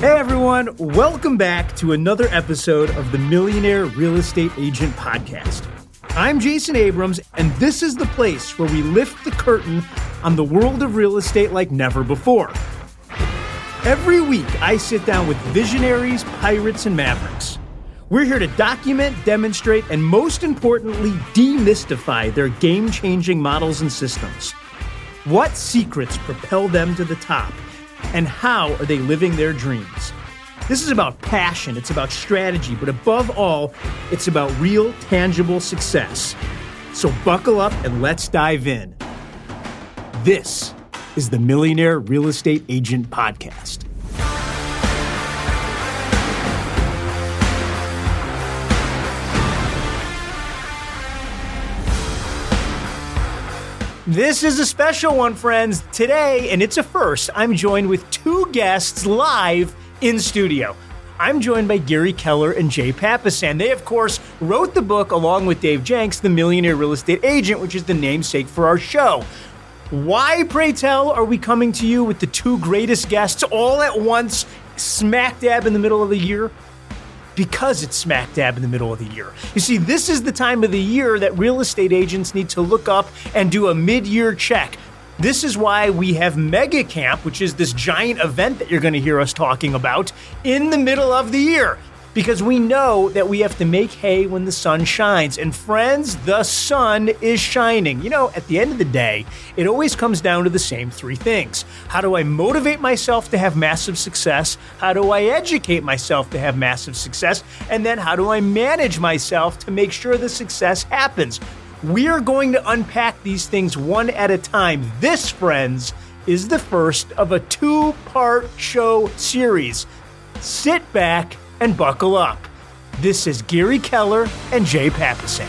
Hey everyone, welcome back to another episode of the Millionaire Real Estate Agent Podcast. I'm Jason Abrams, and this is the place where we lift the curtain on the world of real estate like never before. Every week, I sit down with visionaries, pirates, and mavericks. We're here to document, demonstrate, and most importantly, demystify their game-changing models and systems. What secrets propel them to the top? And how are they living their dreams? This is about passion, it's about strategy, but above all, it's about real, tangible success. So buckle up and let's dive in. This is the Millionaire Real Estate Agent Podcast. This is a special one, friends. Today, and it's a first, I'm joined with two guests live in studio. I'm joined by Gary Keller and Jay Papasan. They, of course, wrote the book along with Dave Jenks, The Millionaire Real Estate Agent, which is the namesake for our show. Why, pray tell, are we coming to you with the two greatest guests all at once, smack dab in the middle of the year? Because it's smack dab in the middle of the year. You see, this is the time of the year that real estate agents need to look up and do a mid-year check. This is why we have Mega Camp, which is this giant event that you're going to hear us talking about in the middle of the year. Because we know that we have to make hay when the sun shines. And friends, the sun is shining. You know, at the end of the day, it always comes down to the same three things. How do I motivate myself to have massive success? How do I educate myself to have massive success? And then how do I manage myself to make sure the success happens? We are going to unpack these things one at a time. This, friends, is the first of a two-part show series. Sit back and buckle up. This is Gary Keller and Jay Papasan.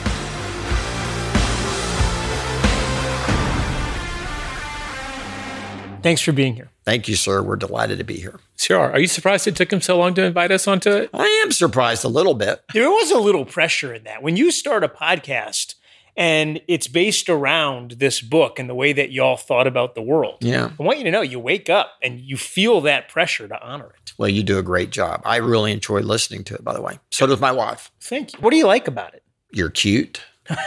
Thanks for being here. Thank you, sir. We're delighted to be here. Sure. Are you surprised it took him so long to invite us onto it? I am surprised a little bit. There was a little pressure in that. When you start a podcast and it's based around this book and the way that y'all thought about the world, Yeah. I want you to know you wake up and you feel that pressure to honor it. Well, you do a great job. I really enjoy listening to it, by the way. So does my wife. Thank you. What do you like about it? You're cute.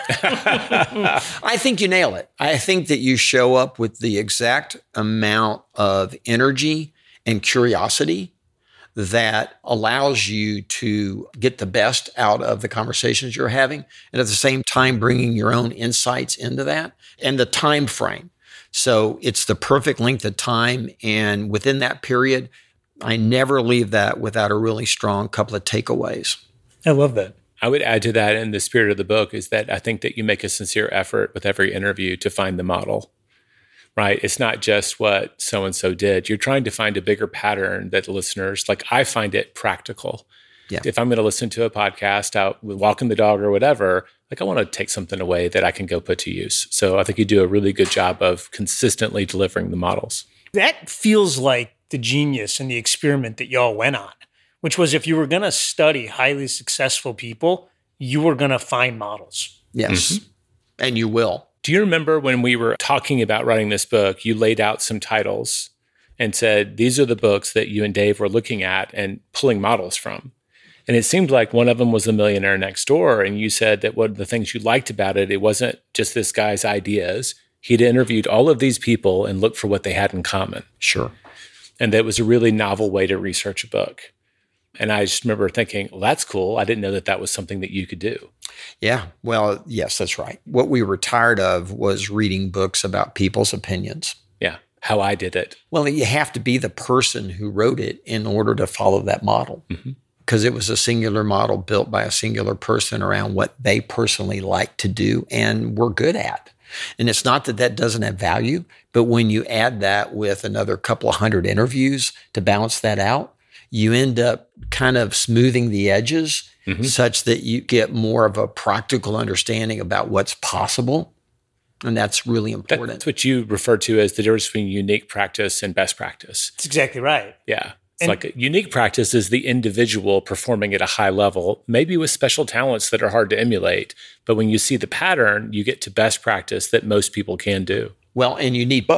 I think you nail it. I think that you show up with the exact amount of energy and curiosity that allows you to get the best out of the conversations you're having, and at the same time bringing your own insights into that and the time frame. So it's the perfect length of time, and within that period, I never leave that without a really strong couple of takeaways. I love that. I would add to that, in the spirit of the book, is that I think that you make a sincere effort with every interview to find the model, right? It's not just what so-and-so did. You're trying to find a bigger pattern that listeners, like I find it practical. Yeah. If I'm going to listen to a podcast out walking the dog or whatever, like I want to take something away that I can go put to use. So I think you do a really good job of consistently delivering the models. That feels like the genius and the experiment that y'all went on, which was if you were going to study highly successful people, you were going to find models. Yes. Mm-hmm. And you will. Do you remember when we were talking about writing this book, you laid out some titles and said, these are the books that you and Dave were looking at and pulling models from? And it seemed like one of them was The Millionaire Next Door. And you said that one of the things you liked about it, it wasn't just this guy's ideas. He'd interviewed all of these people and looked for what they had in common. Sure. And that was a really novel way to research a book. And I just remember thinking, well, that's cool. I didn't know that that was something that you could do. Yeah. Well, yes, that's right. What we were tired of was reading books about people's opinions. Yeah. How I did it. Well, you have to be the person who wrote it in order to follow that model. Mm-hmm. Because it was a singular model built by a singular person around what they personally like to do and were good at. And it's not that that doesn't have value, but when you add that with another couple of hundred interviews to balance that out, you end up kind of smoothing the edges such that you get more of a practical understanding about what's possible. And that's really important. That's what you refer to as the difference between unique practice and best practice. That's exactly right. Yeah. It's like a unique practice is the individual performing at a high level, maybe with special talents that are hard to emulate. But when you see the pattern, you get to best practice that most people can do. Well, and you need both.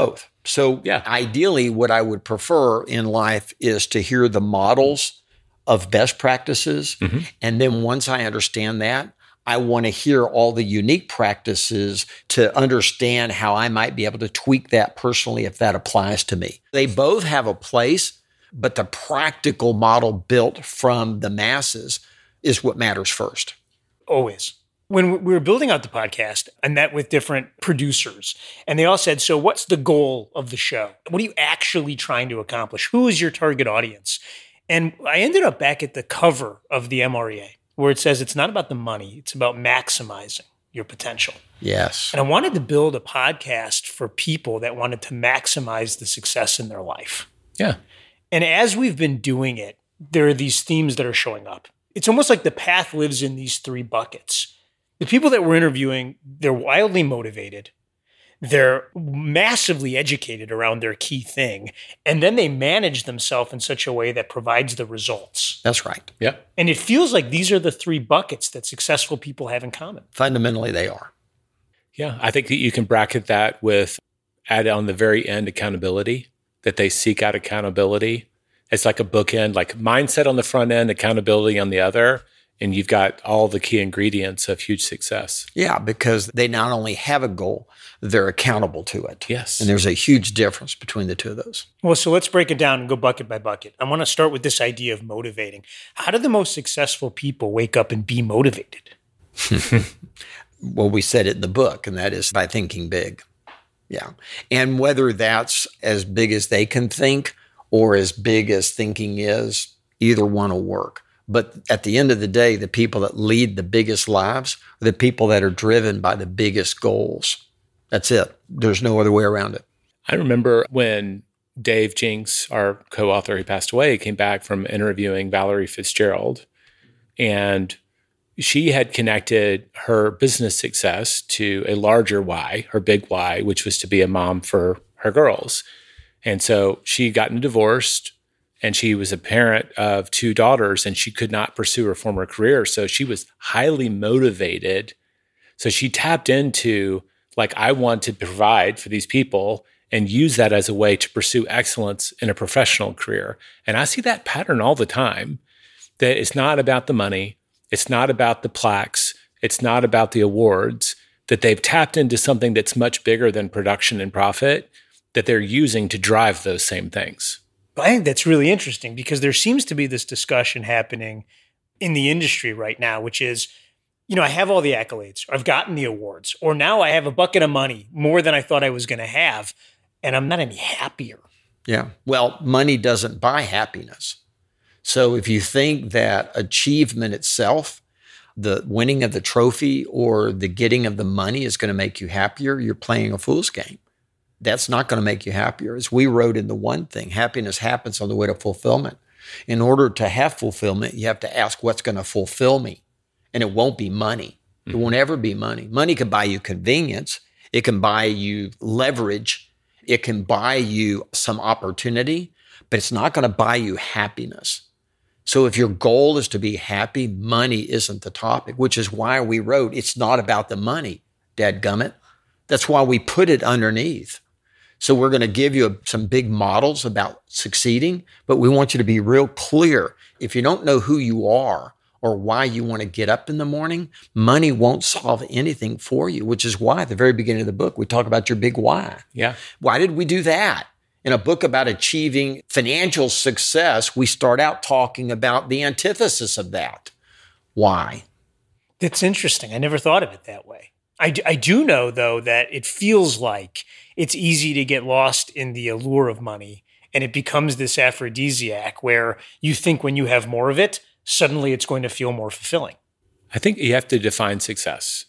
So ideally, what I would prefer in life is to hear the models of best practices. And then once I understand that, I want to hear all the unique practices to understand how I might be able to tweak that personally if that applies to me. They both have a place, but the practical model built from the masses is what matters first. Always. When we were building out the podcast, I met with different producers, and they all said, so what's the goal of the show? What are you actually trying to accomplish? Who is your target audience? And I ended up back at the cover of the MREA, where it says it's not about the money, it's about maximizing your potential. Yes. And I wanted to build a podcast for people that wanted to maximize the success in their life. Yeah. And as we've been doing it, there are these themes that are showing up. It's almost like the path lives in these three buckets. The people that we're interviewing, they're wildly motivated. They're massively educated around their key thing. And then they manage themselves in such a way that provides the results. That's right. Yep. And it feels like these are the three buckets that successful people have in common. Fundamentally, they are. Yeah. I think that you can bracket that with add on the very end accountability, that they seek out accountability. It's like a bookend, like mindset on the front end, accountability on the other. And you've got all the key ingredients of huge success. Yeah, because they not only have a goal, they're accountable to it. Yes. And there's a huge difference between the two of those. Well, so let's break it down and go bucket by bucket. I want to start with this idea of motivating. How do the most successful people wake up and be motivated? Well, we said it in the book, and that is by thinking big. Yeah. And whether that's as big as they can think or as big as thinking is, either one will work. But at the end of the day, the people that lead the biggest lives are the people that are driven by the biggest goals. That's it. There's no other way around it. I remember when Dave Jinks, our co-author who passed away, came back from interviewing Valerie Fitzgerald, and she had connected her business success to a larger why, her big why, which was to be a mom for her girls. And so she gotten divorced, and she was a parent of 2 daughters, and she could not pursue her former career. So she was highly motivated. So she tapped into, like, I want to provide for these people and use that as a way to pursue excellence in a professional career. And I see that pattern all the time, that it's not about the money. It's not about the plaques. It's not about the awards, that they've tapped into something that's much bigger than production and profit that they're using to drive those same things. I think that's really interesting because there seems to be this discussion happening in the industry right now, which is, I have all the accolades, I've gotten the awards, or now I have a bucket of money, more than I thought I was going to have, and I'm not any happier. Yeah. Well, money doesn't buy happiness. So if you think that achievement itself, the winning of the trophy or the getting of the money is going to make you happier, you're playing a fool's game. That's not going to make you happier. As we wrote in the one thing, happiness happens on the way to fulfillment. In order to have fulfillment, you have to ask what's going to fulfill me. And it won't be money. It won't ever be money. Money can buy you convenience. It can buy you leverage. It can buy you some opportunity, but it's not going to buy you happiness. So if your goal is to be happy, money isn't the topic, which is why we wrote, it's not about the money, dadgummit. That's why we put it underneath. So we're going to give you some big models about succeeding, but we want you to be real clear. If you don't know who you are or why you want to get up in the morning, money won't solve anything for you, which is why at the very beginning of the book, we talk about your big why. Yeah. Why did we do that? In a book about achieving financial success, we start out talking about the antithesis of that. Why? That's interesting. I never thought of it that way. I do know, though, that it feels like it's easy to get lost in the allure of money, and it becomes this aphrodisiac where you think when you have more of it, suddenly it's going to feel more fulfilling. I think you have to define success.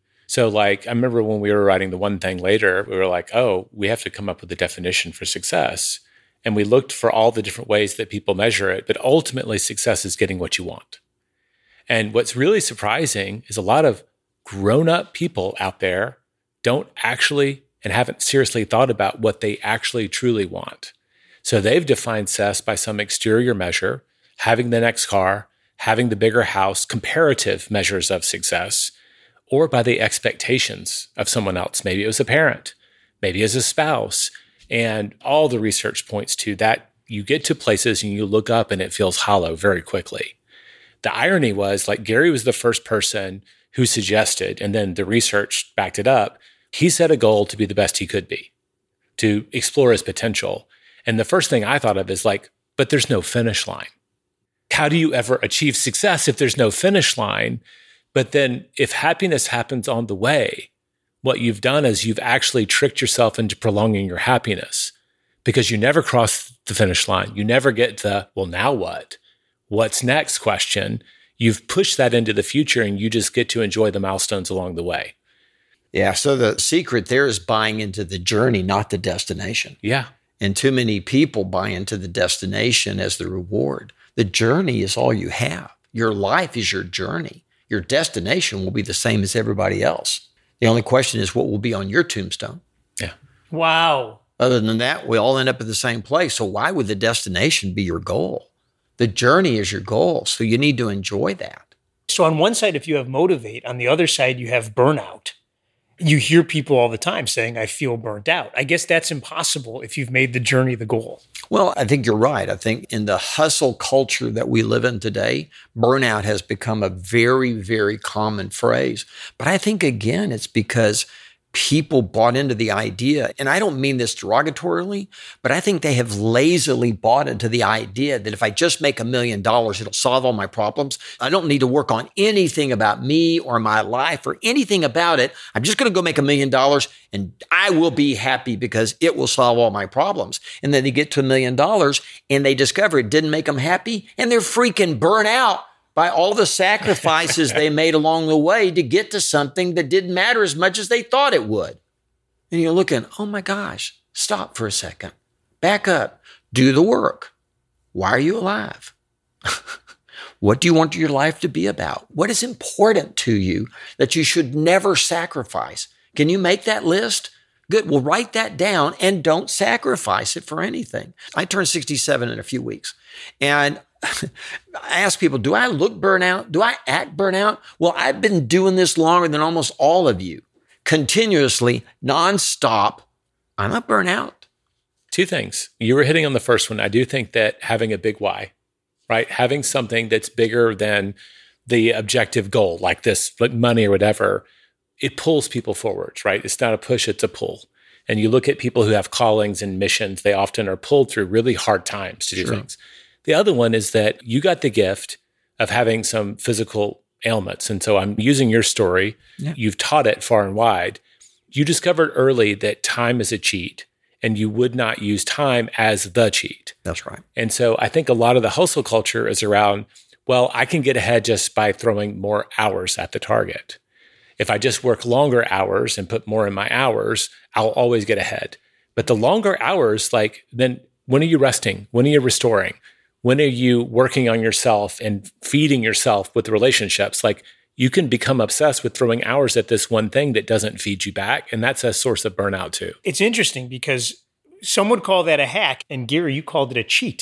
So I remember when we were writing The One Thing Later, we were like, oh, we have to come up with a definition for success. And we looked for all the different ways that people measure it, but ultimately success is getting what you want. And what's really surprising is a lot of grown-up people out there don't actually and haven't seriously thought about what they actually truly want. So they've defined success by some exterior measure, having the next car, having the bigger house, comparative measures of success, or by the expectations of someone else. Maybe it was a parent, maybe as a spouse. And all the research points to that. You get to places and you look up and it feels hollow very quickly. The irony was, like, Gary was the first person who suggested, and then the research backed it up, he set a goal to be the best he could be, to explore his potential. And the first thing I thought of is like, but there's no finish line. How do you ever achieve success if there's no finish line? But then if happiness happens on the way, what you've done is you've actually tricked yourself into prolonging your happiness, because you never cross the finish line. You never get the, well, now what? What's next question? You've pushed that into the future and you just get to enjoy the milestones along the way. Yeah. So the secret there is buying into the journey, not the destination. Yeah. And too many people buy into the destination as the reward. The journey is all you have. Your life is your journey. Your destination will be the same as everybody else. The only question is what will be on your tombstone. Yeah. Wow. Other than that, we all end up at the same place. So why would the destination be your goal? The journey is your goal. So you need to enjoy that. So on one side, if you have motivate, on the other side, you have burnout. You hear people all the time saying, I feel burnt out. I guess that's impossible if you've made the journey the goal. Well, I think you're right. I think in the hustle culture that we live in today, burnout has become a very, very common phrase. But I think, again, it's because people bought into the idea, and I don't mean this derogatorily, but I think they have lazily bought into the idea that if I just make $1 million, it'll solve all my problems. I don't need to work on anything about me or my life or anything about it. I'm just going to go make $1 million and I will be happy because it will solve all my problems. And then they get to $1 million and they discover it didn't make them happy and they're freaking burnt out by all the sacrifices they made along the way to get to something that didn't matter as much as they thought it would. And you're looking, oh my gosh, stop for a second. Back up. Do the work. Why are you alive? What do you want your life to be about? What is important to you that you should never sacrifice? Can you make that list? Good. Well, write that down and don't sacrifice it for anything. I turned 67 in a few weeks. And I ask people, do I look burnout? Do I act burnout? Well, I've been doing this longer than almost all of you, continuously, nonstop. I'm not burnout. Two things. You were hitting on the first one. I do think that having a big why, right? Having something that's bigger than the objective goal, like this, like money or whatever, it pulls people forwards, right? It's not a push, it's a pull. And you look at people who have callings and missions, they often are pulled through really hard times to do things. The other one is that you got the gift of having some physical ailments. And so I'm using your story. Yeah. You've taught it far and wide. You discovered early that time is a cheat and you would not use time as the cheat. That's right. And so I think a lot of the hustle culture is around, well, I can get ahead just by throwing more hours at the target. If I just work longer hours and put more in my hours, I'll always get ahead. But the longer hours, like, then when are you resting? When are you restoring? When are you working on yourself and feeding yourself with relationships? Like, you can become obsessed with throwing hours at this one thing that doesn't feed you back. And that's a source of burnout too. It's interesting because some would call that a hack. And Gary, you called it a cheat.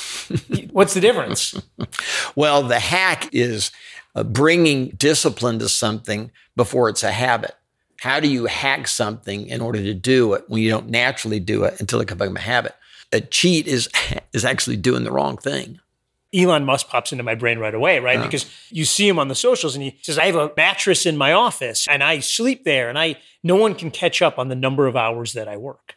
What's the difference? Well, the hack is bringing discipline to something before it's a habit. How do you hack something in order to do it when you don't naturally do it until it becomes a habit? A cheat is actually doing the wrong thing. Elon Musk pops into my brain right away, right? Because you see him on the socials and he says, I have a mattress in my office and I sleep there and no one can catch up on the number of hours that I work.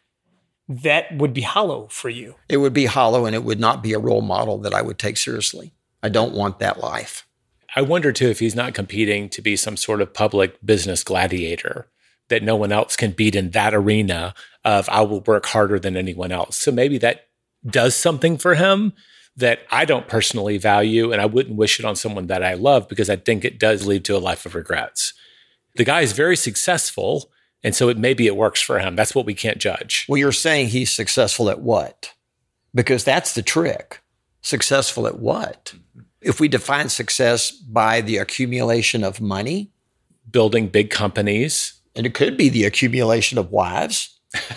That would be hollow for you. It would be hollow and it would not be a role model that I would take seriously. I don't want that life. I wonder too if he's not competing to be some sort of public business gladiator that no one else can beat in that arena of I will work harder than anyone else. So maybe that does something for him that I don't personally value, and I wouldn't wish it on someone that I love because I think it does lead to a life of regrets. The guy is very successful, and so maybe it works for him. That's what we can't judge. Well, you're saying he's successful at what? Because that's the trick. Successful at what? If we define success by the accumulation of money, building big companies, and it could be the accumulation of wives.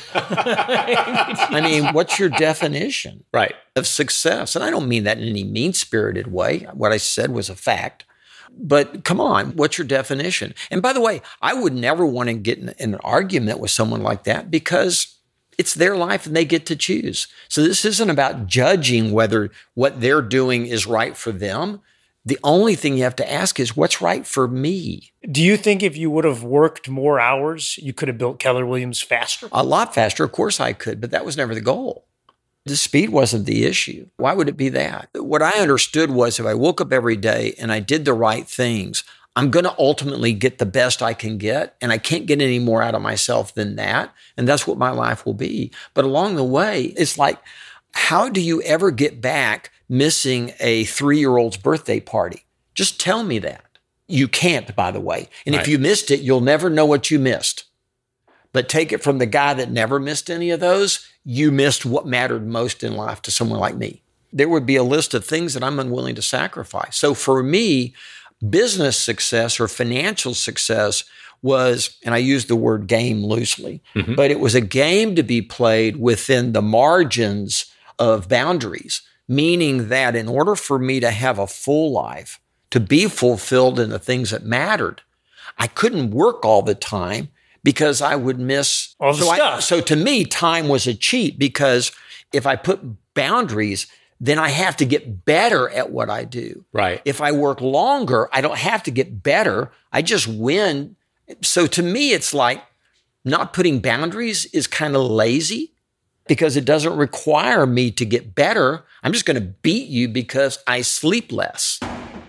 I mean, what's your definition of success? And I don't mean that in any mean-spirited way. What I said was a fact. But come on, what's your definition? And by the way, I would never want to get in an argument with someone like that because It's their life and they get to choose. So this isn't about judging whether what they're doing is right for them. The only thing you have to ask is, what's right for me? Do you think if you would have worked more hours, you could have built Keller Williams faster? A lot faster. Of course I could, but that was never the goal. The speed wasn't the issue. Why would it be that? What I understood was if I woke up every day and I did the right things, I'm going to ultimately get the best I can get, and I can't get any more out of myself than that. And that's what my life will be. But along the way, it's like, how do you ever get back missing a 3-year-old's birthday party? Just tell me that. You can't, by the way. And if you missed it, you'll never know what you missed. But take it from the guy that never missed any of those, you missed what mattered most in life to someone like me. There would be a list of things that I'm unwilling to sacrifice. So for me, business success or financial success was, and I use the word game loosely, but it was a game to be played within the margins of boundaries, meaning that in order for me to have a full life, to be fulfilled in the things that mattered, I couldn't work all the time because I would miss all the stuff. So to me, time was a cheat, because if I put boundaries, then I have to get better at what I do. Right. If I work longer, I don't have to get better. I just win. So to me, it's like not putting boundaries is kind of lazy, because it doesn't require me to get better. I'm just going to beat you because I sleep less.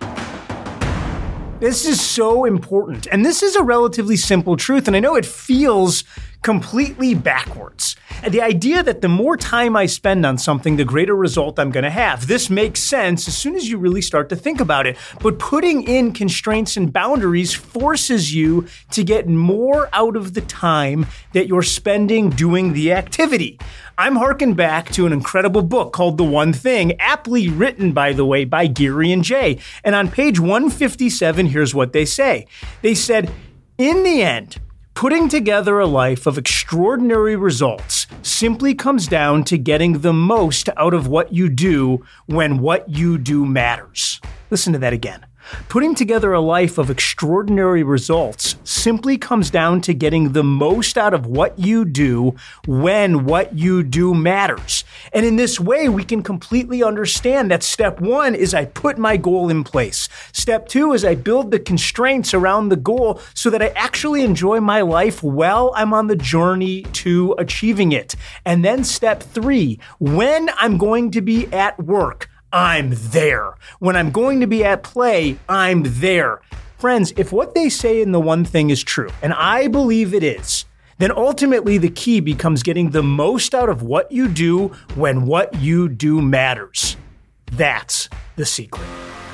This is so important. And this is a relatively simple truth. And I know it feels completely backwards. And the idea that the more time I spend on something, the greater result I'm going to have. This makes sense as soon as you really start to think about it. But putting in constraints and boundaries forces you to get more out of the time that you're spending doing the activity. I'm harking back to an incredible book called The One Thing, aptly written, by the way, by Gary and Jay. And on page 157, here's what they say. They said, in the end, putting together a life of extraordinary results simply comes down to getting the most out of what you do when what you do matters. Listen to that again. Putting together a life of extraordinary results simply comes down to getting the most out of what you do when what you do matters. And in this way, we can completely understand that step 1 is I put my goal in place. Step 2 is I build the constraints around the goal so that I actually enjoy my life while I'm on the journey to achieving it. And then step 3, when I'm going to be at work, I'm there. When I'm going to be at play, I'm there. Friends, if what they say in The One Thing is true, and I believe it is, then ultimately the key becomes getting the most out of what you do when what you do matters. That's the secret.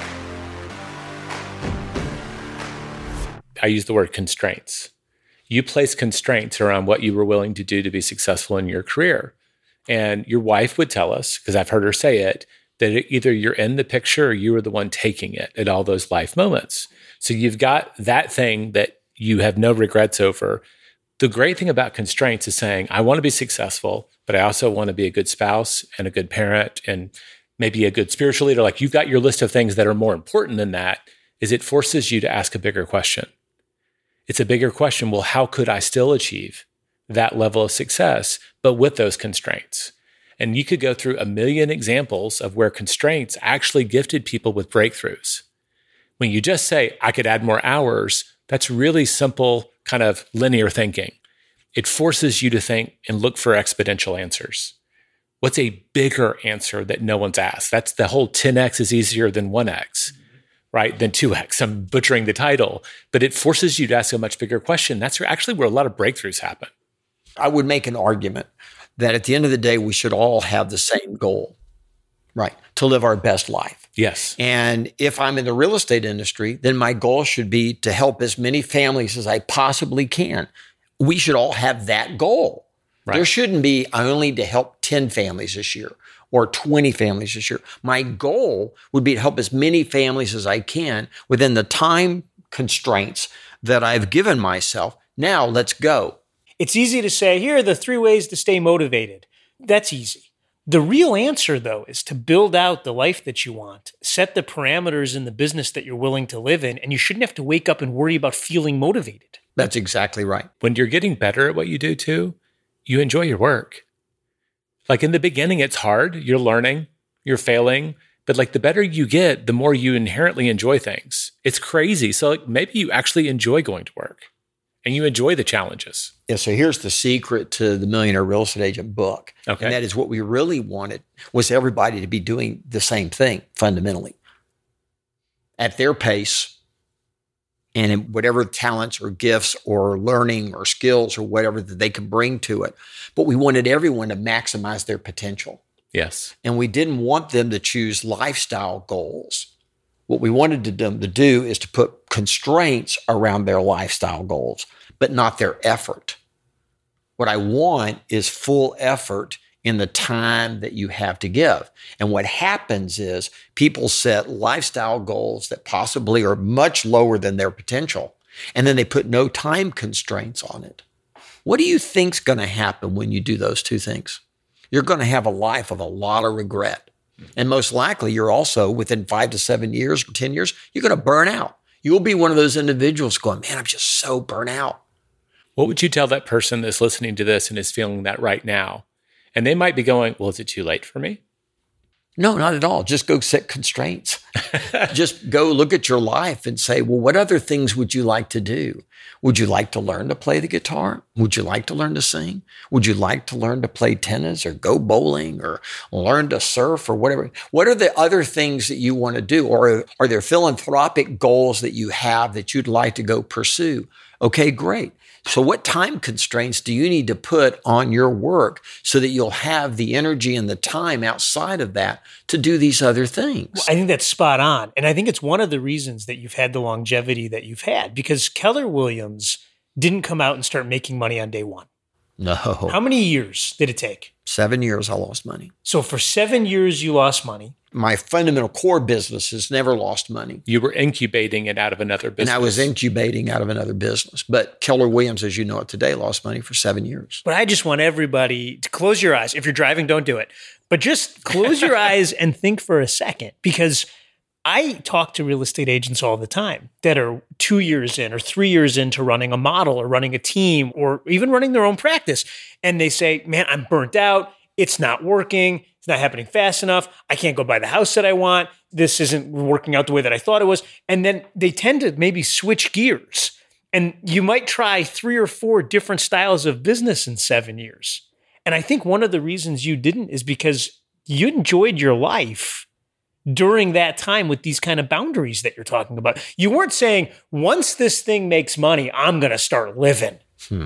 I use the word constraints. You place constraints around what you were willing to do to be successful in your career. And your wife would tell us, because I've heard her say it, that either you're in the picture or you were the one taking it at all those life moments. So you've got that thing that you have no regrets over. The great thing about constraints is saying, I want to be successful, but I also want to be a good spouse and a good parent and maybe a good spiritual leader. Like, you've got your list of things that are more important than that, is it forces you to ask a bigger question. It's a bigger question. Well, how could I still achieve that level of success, but with those constraints? And you could go through a million examples of where constraints actually gifted people with breakthroughs. When you just say, I could add more hours, that's really simple kind of linear thinking. It forces you to think and look for exponential answers. What's a bigger answer that no one's asked? That's the whole 10x is easier than 1x, right? Than 2x. I'm butchering the title, but it forces you to ask a much bigger question. That's actually where a lot of breakthroughs happen. I would make an argument that at the end of the day, we should all have the same goal, right? To live our best life. Yes. And if I'm in the real estate industry, then my goal should be to help as many families as I possibly can. We should all have that goal. Right. There shouldn't be, I only need to help 10 families this year or 20 families this year. My goal would be to help as many families as I can within the time constraints that I've given myself. Now let's go. It's easy to say, here are the 3 ways to stay motivated. That's easy. The real answer, though, is to build out the life that you want, set the parameters in the business that you're willing to live in, and you shouldn't have to wake up and worry about feeling motivated. That's exactly right. When you're getting better at what you do too, you enjoy your work. Like in the beginning, it's hard. You're learning, you're failing, but like the better you get, the more you inherently enjoy things. It's crazy. So like maybe you actually enjoy going to work and you enjoy the challenges. Yeah, so here's the secret to the Millionaire Real Estate Agent book. Okay. And that is what we really wanted was everybody to be doing the same thing fundamentally at their pace and in whatever talents or gifts or learning or skills or whatever that they can bring to it. But we wanted everyone to maximize their potential. Yes. And we didn't want them to choose lifestyle goals. What we wanted them to do is to put constraints around their lifestyle goals, but not their effort. What I want is full effort in the time that you have to give. And what happens is people set lifestyle goals that possibly are much lower than their potential, and then they put no time constraints on it. What do you think's going to happen when you do those two things? You're going to have a life of a lot of regret. And most likely you're also within 5 to 7 years or 10 years, you're going to burn out. You'll be one of those individuals going, man, I'm just so burnt out. What would you tell that person that's listening to this and is feeling that right now? And they might be going, well, is it too late for me? No, not at all. Just go set constraints. Just go look at your life and say, well, what other things would you like to do? Would you like to learn to play the guitar? Would you like to learn to sing? Would you like to learn to play tennis or go bowling or learn to surf or whatever? What are the other things that you want to do? Or are there philanthropic goals that you have that you'd like to go pursue? Okay, great. So what time constraints do you need to put on your work so that you'll have the energy and the time outside of that to do these other things? Well, I think that's spot on. And I think it's one of the reasons that you've had the longevity that you've had, because Keller Williams didn't come out and start making money on day one. No. How many years did it take? 7 years I lost money. So for 7 years, you lost money. My fundamental core business has never lost money. You were incubating it out of another business. And I was incubating out of another business. But Keller Williams, as you know it today, lost money for 7 years. But I just want everybody to close your eyes. If you're driving, don't do it. But just close your eyes and think for a second, because I talk to real estate agents all the time that are 2 years in or 3 years into running a model or running a team or even running their own practice. And they say, man, I'm burnt out. It's not working. It's not happening fast enough. I can't go buy the house that I want. This isn't working out the way that I thought it was. And then they tend to maybe switch gears. And you might try 3 or 4 different styles of business in 7 years. And I think one of the reasons you didn't is because you enjoyed your life during that time with these kind of boundaries that you're talking about. You weren't saying, once this thing makes money, I'm going to start living.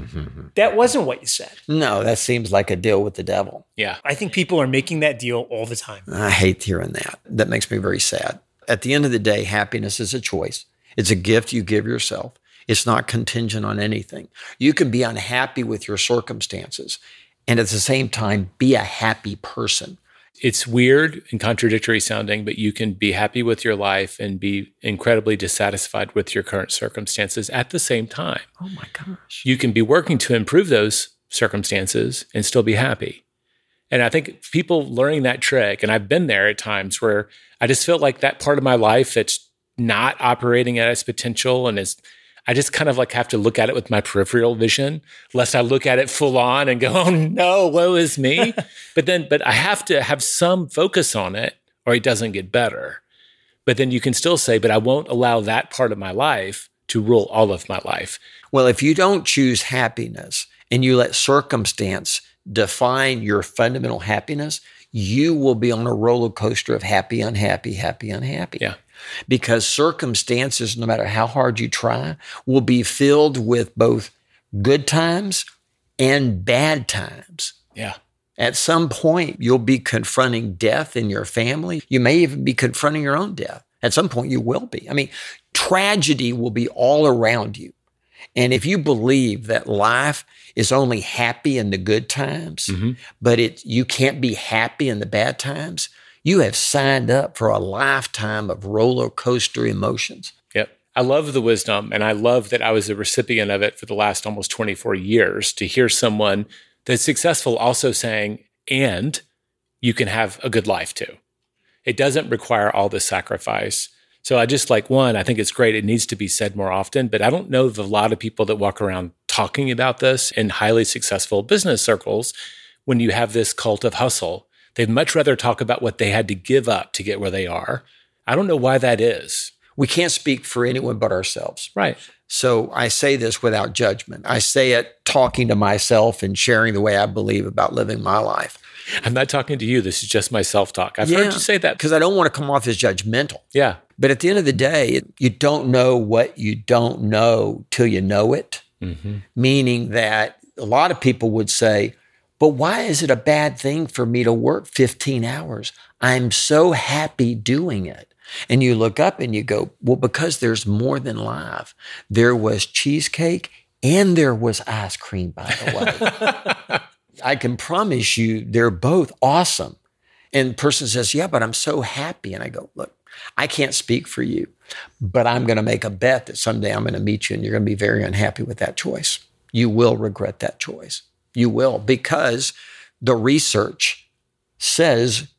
That wasn't what you said. No, that seems like a deal with the devil. Yeah. I think people are making that deal all the time. I hate hearing that. That makes me very sad. At the end of the day, happiness is a choice. It's a gift you give yourself. It's not contingent on anything. You can be unhappy with your circumstances and at the same time be a happy person. It's weird and contradictory sounding, but you can be happy with your life and be incredibly dissatisfied with your current circumstances at the same time. Oh my gosh. You can be working to improve those circumstances and still be happy. And I think people learning that trick, and I've been there at times where I just feel like that part of my life that's not operating at its potential and I just kind of like have to look at it with my peripheral vision, lest I look at it full on and go, oh no, woe is me. But I have to have some focus on it or it doesn't get better. But then you can still say, but I won't allow that part of my life to rule all of my life. Well, if you don't choose happiness and you let circumstance define your fundamental happiness, you will be on a roller coaster of happy, unhappy, happy, unhappy. Yeah. Because circumstances, no matter how hard you try, will be filled with both good times and bad times. Yeah. At some point, you'll be confronting death in your family. You may even be confronting your own death. At some point, you will be. I mean, tragedy will be all around you. And if you believe that life is only happy in the good times, but you can't be happy in the bad times, you have signed up for a lifetime of roller coaster emotions. Yep. I love the wisdom, and I love that I was a recipient of it for the last almost 24 years to hear someone that's successful also saying, and you can have a good life too. It doesn't require all this sacrifice. So I just I think it's great. It needs to be said more often, but I don't know of a lot of people that walk around talking about this in highly successful business circles when you have this cult of hustle. They'd much rather talk about what they had to give up to get where they are. I don't know why that is. We can't speak for anyone but ourselves. Right. So I say this without judgment. I say it talking to myself and sharing the way I believe about living my life. I'm not talking to you. This is just my self-talk. I've heard you say that. Because I don't want to come off as judgmental. Yeah. But at the end of the day, you don't know what you don't know till you know it. Mm-hmm. Meaning that a lot of people would say, but why is it a bad thing for me to work 15 hours? I'm so happy doing it. And you look up and you go, well, because there's more than life. There was cheesecake and there was ice cream, by the way. I can promise you they're both awesome. And the person says, yeah, but I'm so happy. And I go, look, I can't speak for you, but I'm going to make a bet that someday I'm going to meet you and you're going to be very unhappy with that choice. You will regret that choice. You will, because the research says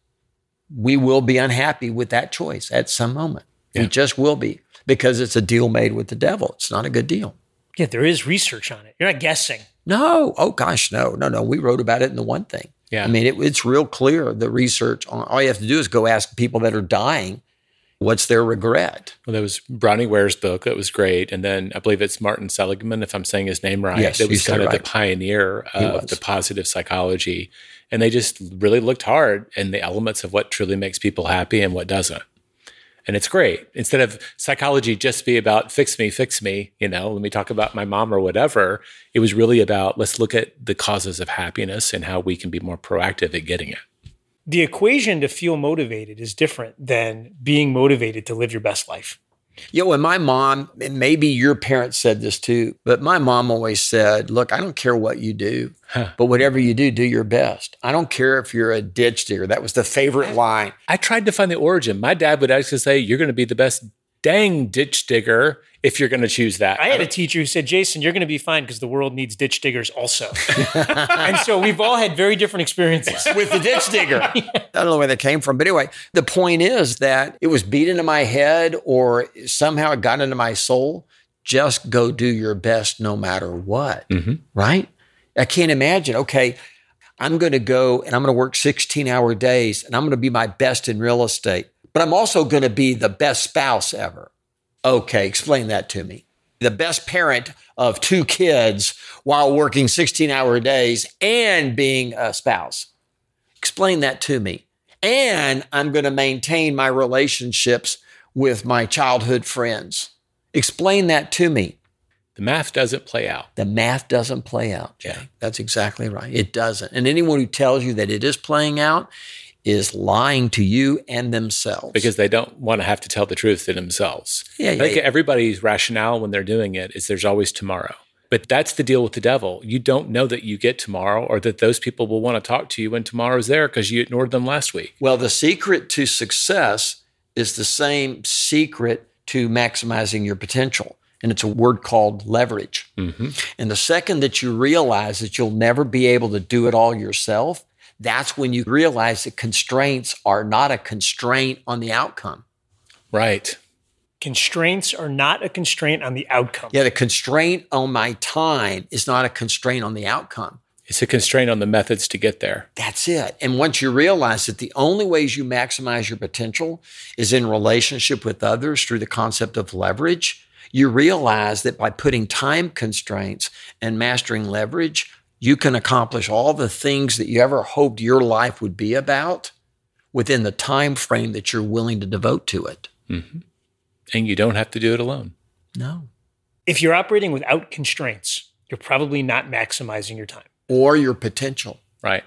we will be unhappy with that choice at some moment. Yeah. We just will be, because it's a deal made with the devil. It's not a good deal. Yeah, there is research on it. You're not guessing. No. Oh, gosh, no. We wrote about it in The One Thing. Yeah. I mean, it's real clear, the research. All you have to do is go ask people that are dying, what's their regret? Well, there was Bronnie Ware's book. That was great. And then I believe it's Martin Seligman, if I'm saying his name right. Yes, that was kind of right. the pioneer of the positive psychology. And they just really looked hard in the elements of what truly makes people happy and what doesn't. And it's great. Instead of psychology just be about fix me, let me talk about my mom or whatever. It was really about, let's look at the causes of happiness and how we can be more proactive at getting it. The equation to feel motivated is different than being motivated to live your best life. And my mom, and maybe your parents said this too, but my mom always said, look, I don't care what you do, but whatever you do, do your best. I don't care if you're a ditch digger. That was the favorite line. I tried to find the origin. My dad would actually say, you're going to be the best dang ditch digger if you're going to choose that. I had a teacher who said, Jason, you're going to be fine because the world needs ditch diggers also. And so we've all had very different experiences with the ditch digger. I don't know where that came from. But anyway, the point is that it was beat into my head or somehow it got into my soul. Just go do your best no matter what, right? I can't imagine, okay, I'm going to go and I'm going to work 16-hour days and I'm going to be my best in real estate, but I'm also going to be the best spouse ever. Okay, explain that to me. The best parent of 2 kids while working 16-hour days and being a spouse. Explain that to me. And I'm going to maintain my relationships with my childhood friends. Explain that to me. The math doesn't play out. The math doesn't play out, Jay. Yeah. That's exactly right. It doesn't. And anyone who tells you that it is playing out is lying to you and themselves. Because they don't want to have to tell the truth to themselves. I think everybody's rationale when they're doing it is there's always tomorrow. But that's the deal with the devil. You don't know that you get tomorrow or that those people will want to talk to you when tomorrow's there because you ignored them last week. Well, the secret to success is the same secret to maximizing your potential. And it's a word called leverage. Mm-hmm. And the second that you realize that you'll never be able to do it all yourself, that's when you realize that constraints are not a constraint on the outcome. Right. Constraints are not a constraint on the outcome. Yeah, the constraint on my time is not a constraint on the outcome. It's a constraint on the methods to get there. That's it. And once you realize that the only ways you maximize your potential is in relationship with others through the concept of leverage, you realize that by putting time constraints and mastering leverage, you can accomplish all the things that you ever hoped your life would be about within the time frame that you're willing to devote to it. Mm-hmm. And you don't have to do it alone. No. If you're operating without constraints, you're probably not maximizing your time. Or your potential. Right.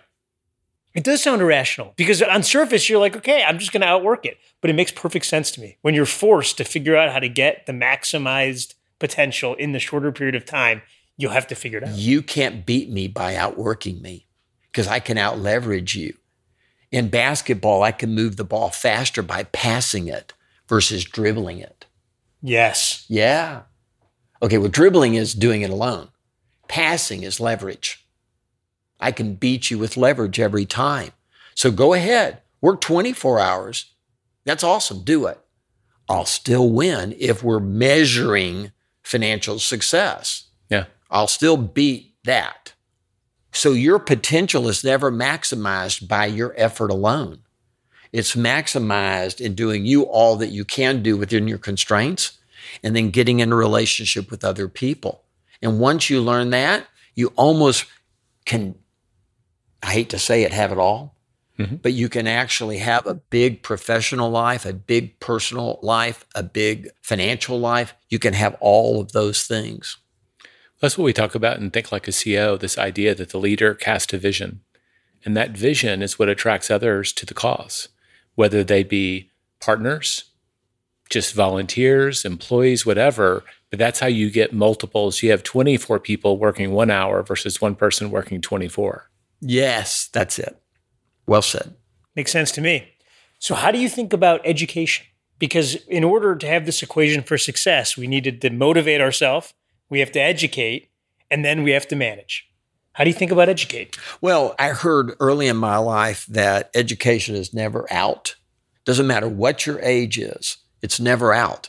It does sound irrational because on surface, you're like, okay, I'm just going to outwork it. But it makes perfect sense to me. When you're forced to figure out how to get the maximized potential in the shorter period of time, you'll have to figure it out. You can't beat me by outworking me because I can out-leverage you. In basketball, I can move the ball faster by passing it versus dribbling it. Yes. Yeah. Okay, well, dribbling is doing it alone. Passing is leverage. I can beat you with leverage every time. So go ahead, work 24 hours. That's awesome, do it. I'll still win if we're measuring financial success. Yeah. I'll still beat that. So your potential is never maximized by your effort alone. It's maximized in doing you all that you can do within your constraints and then getting in a relationship with other people. And once you learn that, you almost can, I hate to say it, have it all, but you can actually have a big professional life, a big personal life, a big financial life. You can have all of those things. That's what we talk about in Think Like a CEO, this idea that the leader casts a vision. And that vision is what attracts others to the cause, whether they be partners, just volunteers, employees, whatever. But that's how you get multiples. You have 24 people working 1 hour versus one person working 24. Yes, that's it. Well said. Makes sense to me. So how do you think about education? Because in order to have this equation for success, we needed to motivate ourselves, we have to educate, and then we have to manage. How do you think about educate? Well, I heard early in my life that education is never out. Doesn't matter what your age is, it's never out.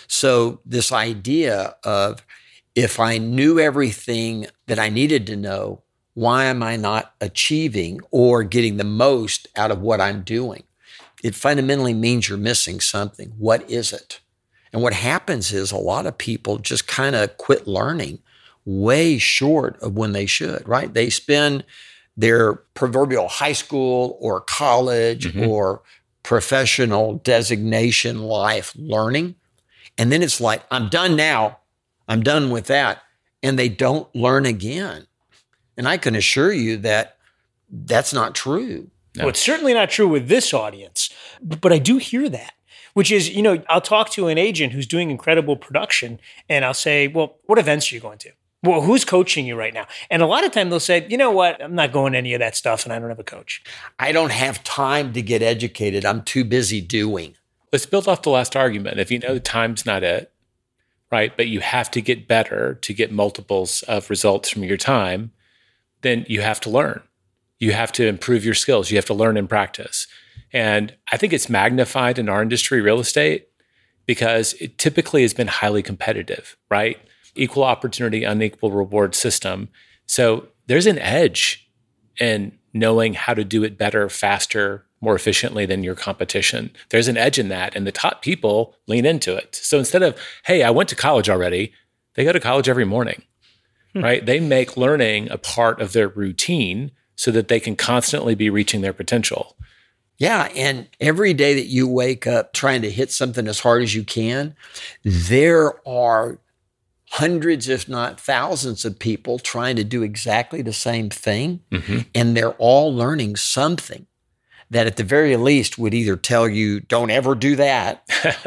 So this idea of if I knew everything that I needed to know, why am I not achieving or getting the most out of what I'm doing? It fundamentally means you're missing something. What is it? And what happens is a lot of people just kind of quit learning way short of when they should, right? They spend their proverbial high school or college or professional designation life learning. And then it's like, I'm done now. I'm done with that. And they don't learn again. And I can assure you that that's not true. No. Well, it's certainly not true with this audience, but I do hear that, which is, I'll talk to an agent who's doing incredible production and I'll say, well, what events are you going to? Well, who's coaching you right now? And a lot of time they'll say, you know what? I'm not going to any of that stuff and I don't have a coach. I don't have time to get educated. I'm too busy doing. Let's build off the last argument. If you know time's not it, right? But you have to get better to get multiples of results from your time, then you have to learn. You have to improve your skills. You have to learn and practice. And I think it's magnified in our industry, real estate, because it typically has been highly competitive, right? Equal opportunity, unequal reward system. So there's an edge in knowing how to do it better, faster, more efficiently than your competition. There's an edge in that, and the top people lean into it. So instead of, hey, I went to college already, they go to college every morning, right? They make learning a part of their routine so that they can constantly be reaching their potential. Yeah, and every day that you wake up trying to hit something as hard as you can, there are hundreds, if not thousands of people trying to do exactly the same thing. And they're all learning something that at the very least would either tell you, don't ever do that,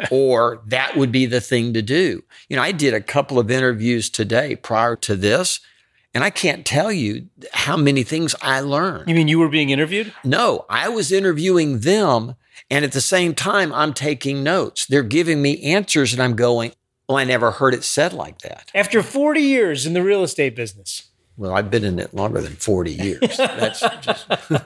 or that would be the thing to do. I did a couple of interviews today prior to this, and I can't tell you how many things I learned. You mean you were being interviewed? No, I was interviewing them, and at the same time, I'm taking notes. They're giving me answers, and I'm going, well, I never heard it said like that. After 40 years in the real estate business. Well, I've been in it longer than 40 years. That's just...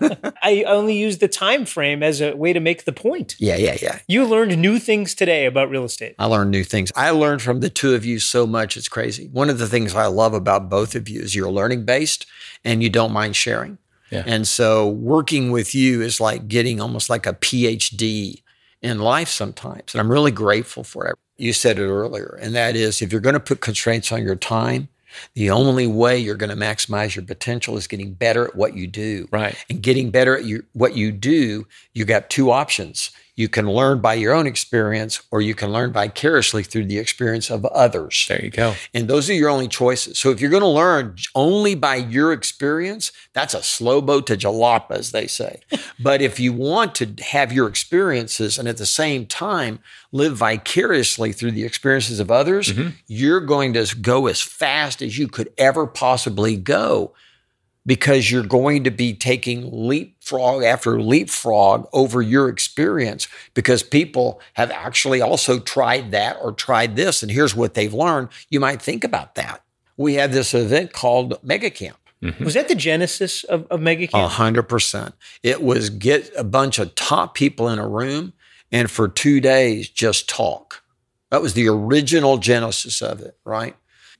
I only use the time frame as a way to make the point. Yeah. You learned new things today about real estate. I learned new things. I learned from the two of you so much, it's crazy. One of the things I love about both of you is you're learning based and you don't mind sharing. Yeah. And so working with you is like getting almost like a PhD in life sometimes. And I'm really grateful for it. You said it earlier, and that is if you're going to put constraints on your time, the only way you're going to maximize your potential is getting better at what you do. Right. And getting better at what you do, you got two options. You can learn by your own experience, or you can learn vicariously through the experience of others. There you go. And those are your only choices. So if you're going to learn only by your experience, that's a slow boat to jalapa, as they say. But if you want to have your experiences and at the same time live vicariously through the experiences of others, you're going to go as fast as you could ever possibly go, because you're going to be taking leapfrog after leapfrog over your experience, because people have actually also tried that or tried this, and here's what they've learned. You might think about that. We have this event called Mega Camp. Was that the genesis of Mega Camp? 100%. It was get a bunch of top people in a room and for 2 days just talk. That was the original genesis of it, right?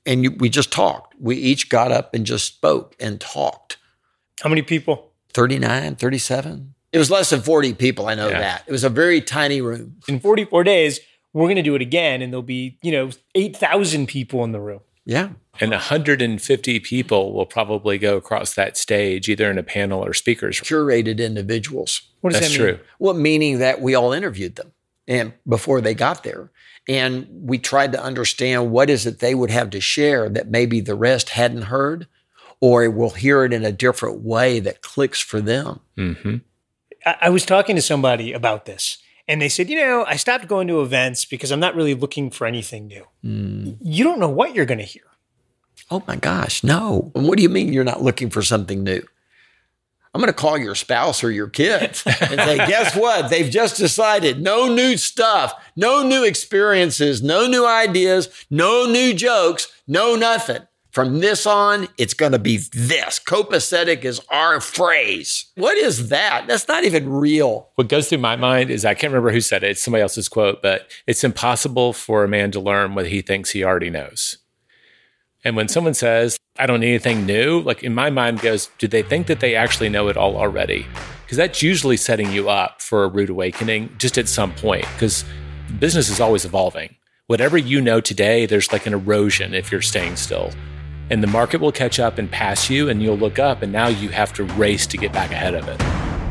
And we just talked. We each got up and just spoke and talked. How many people? 39, 37. It was less than 40 people, I know that. It was a very tiny room. In 44 days, we're going to do it again, and there'll be, 8,000 people in the room. Yeah. And 150 people will probably go across that stage, either in a panel or speakers. Curated individuals. What does That's that mean? true. Well, meaning that we all interviewed them and before they got there. And we tried to understand what is it they would have to share that maybe the rest hadn't heard, or will hear it in a different way that clicks for them. Mm-hmm. I was talking to somebody about this, and they said, I stopped going to events because I'm not really looking for anything new. You don't know what you're going to hear. Oh my gosh, no. And what do you mean you're not looking for something new? I'm going to call your spouse or your kids and say, guess what? They've just decided no new stuff, no new experiences, no new ideas, no new jokes, no nothing. From this on, it's going to be this. Copacetic is our phrase. What is that? That's not even real. What goes through my mind is, I can't remember who said it. It's somebody else's quote, but it's impossible for a man to learn what he thinks he already knows. And when someone says, I don't need anything new, like in my mind goes, do they think that they actually know it all already? Because that's usually setting you up for a rude awakening just at some point, because business is always evolving. Whatever you know today, there's like an erosion if you're staying still. And the market will catch up and pass you, and you'll look up, and now you have to race to get back ahead of it.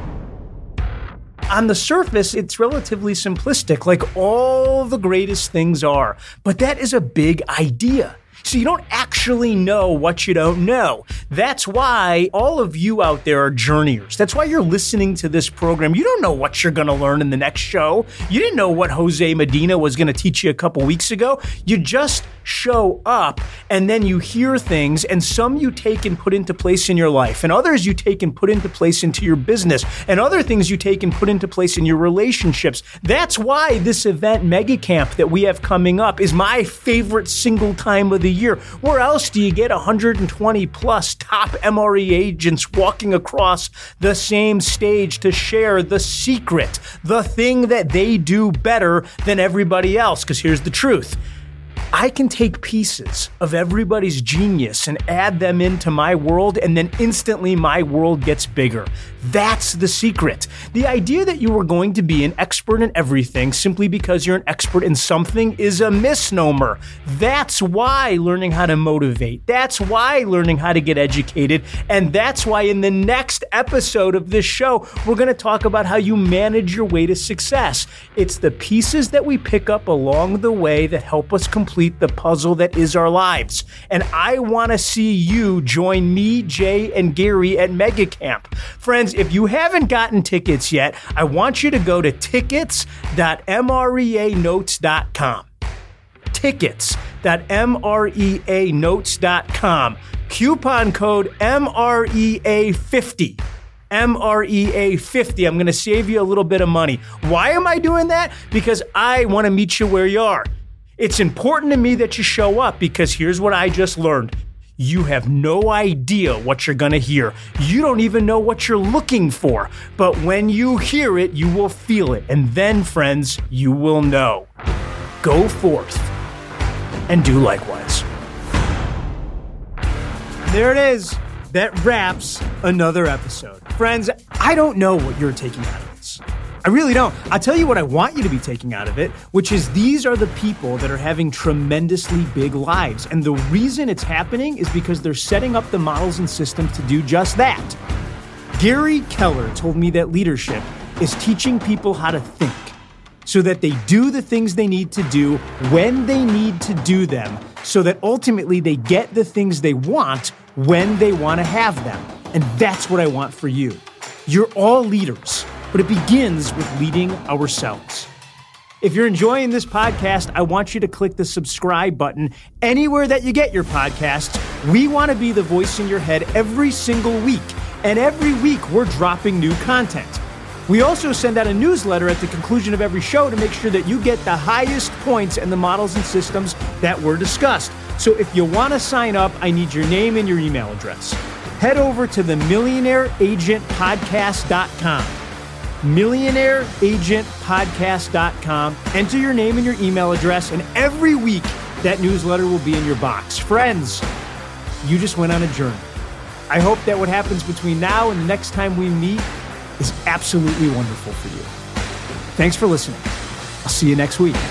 On the surface, it's relatively simplistic, like all the greatest things are. But that is a big idea. So you don't actually know what you don't know. That's why all of you out there are journeyers. That's why you're listening to this program. You don't know what you're going to learn in the next show. You didn't know what Jose Medina was going to teach you a couple weeks ago. You just show up, and then you hear things, and some you take and put into place in your life, and others you take and put into place into your business, and other things you take and put into place in your relationships. That's why this event, Mega Camp, that we have coming up is my favorite single time of the year. Where else do you get 120 plus top MRE agents walking across the same stage to share the secret, the thing that they do better than everybody else? Because here's the truth. I can take pieces of everybody's genius and add them into my world, and then instantly my world gets bigger. That's the secret. The idea that you are going to be an expert in everything simply because you're an expert in something is a misnomer. That's why learning how to motivate. That's why learning how to get educated. And that's why in the next episode of this show, we're going to talk about how you manage your way to success. It's the pieces that we pick up along the way that help us complete the puzzle that is our lives. And I want to see you join me, Jay, and Gary at Mega Camp. Friends, if you haven't gotten tickets yet, I want you to go to tickets.mreanotes.com. Tickets.mreanotes.com. Coupon code MREA50. MREA50. I'm going to save you a little bit of money. Why am I doing that? Because I want to meet you where you are. It's important to me that you show up, because here's what I just learned. You have no idea what you're going to hear. You don't even know what you're looking for. But when you hear it, you will feel it. And then, friends, you will know. Go forth and do likewise. There it is. That wraps another episode. Friends, I don't know what you're taking out of this. I really don't. I'll tell you what I want you to be taking out of it, which is these are the people that are having tremendously big lives. And the reason it's happening is because they're setting up the models and systems to do just that. Gary Keller told me that leadership is teaching people how to think so that they do the things they need to do when they need to do them, so that ultimately they get the things they want when they want to have them. And that's what I want for you. You're all leaders. But it begins with leading ourselves. If you're enjoying this podcast, I want you to click the subscribe button anywhere that you get your podcasts. We want to be the voice in your head every single week. And every week, we're dropping new content. We also send out a newsletter at the conclusion of every show to make sure that you get the highest points in the models and systems that were discussed. So if you want to sign up, I need your name and your email address. Head over to the millionaireagentpodcast.com. millionaireagentpodcast.com. Enter your name and your email address, and every week that newsletter will be in your box. Friends, you just went on a journey. I hope that what happens between now and the next time we meet is absolutely wonderful for you. Thanks for listening. I'll see you next week.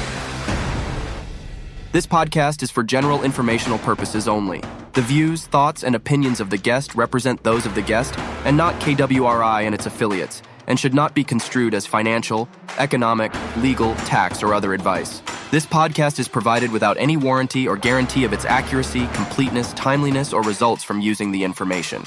This podcast is for general informational purposes only. The views, thoughts, and opinions of the guest represent those of the guest and not KWRI and its affiliates, and should not be construed as financial, economic, legal, tax, or other advice. This podcast is provided without any warranty or guarantee of its accuracy, completeness, timeliness, or results from using the information.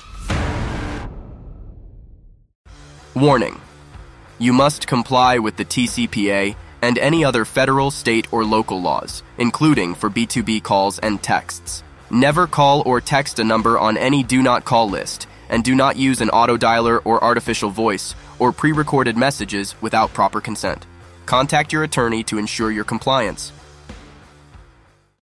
Warning: you must comply with the TCPA and any other federal, state, or local laws, including for B2B calls and texts. Never call or text a number on any do not call list, and do not use an auto dialer or artificial voice or pre-recorded messages without proper consent. Contact your attorney to ensure your compliance.